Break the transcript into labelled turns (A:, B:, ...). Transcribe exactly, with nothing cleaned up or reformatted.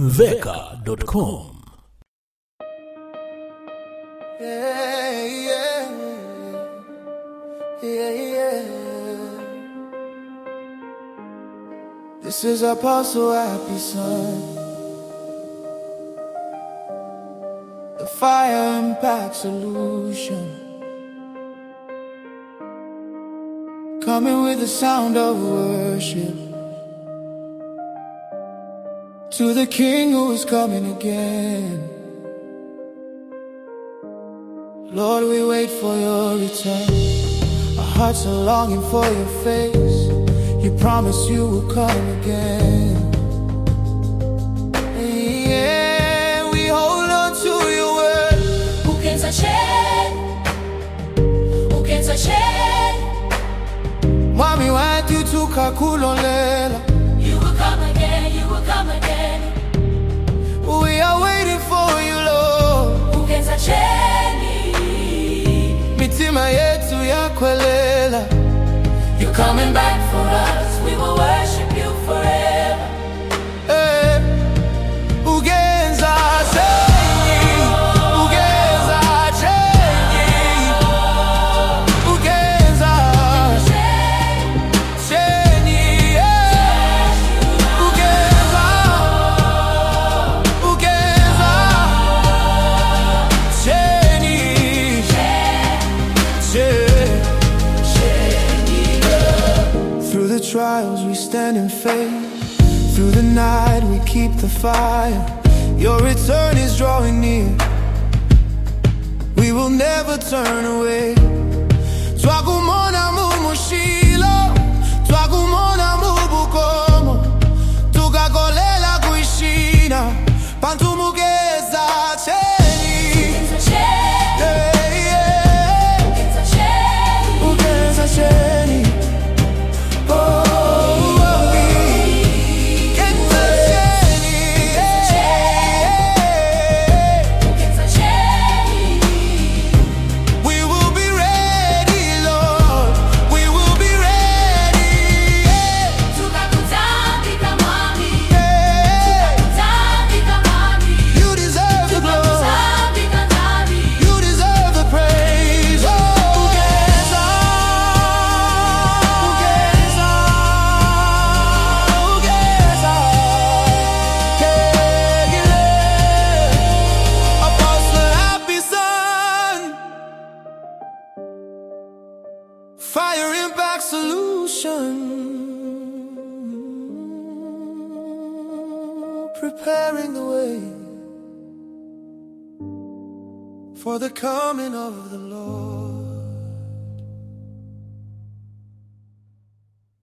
A: veka dot com.
B: Yeah, yeah, yeah, yeah. This is Apostle Happy Son. The Fire Impact Solution. Coming with the sound of worship to the King who is coming again. Lord, we wait for your return. Our hearts are longing for your face. You promise you will come again. Yeah, we hold on to your word.
C: Who can touch it? Who can touch it?
B: Mwami watu tukakulolela.
C: You will come again, you will come again.
B: We are waiting for you, Lord.
C: Who can touch it?
B: Mitima yetu yakwelela.
C: You're coming back for us. We will worship you forever.
B: Hey, ugenza chenyi, ugenza chenyi, ugenza chenyi, yeah. Ugenza, ugenza chenyi, chenyi. Through the trials we stand in faith. Through the night we keep the fire. Your return is drawing near. We will never turn away. Twagumona mu mushilo, twagumona mu bukomo, tukakolela kuishina, pantumugeza cheni. Yeah, yeah. Ugeza cheni. Fire Impact Solution, preparing the way for the coming of the Lord.